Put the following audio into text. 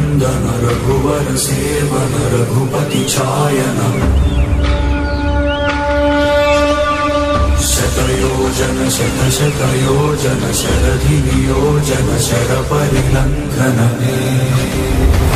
नंदन रघुवर seven Raghupati चायन शतयोजन शतशतयोजन शरधि नियोजन sir परिलंघन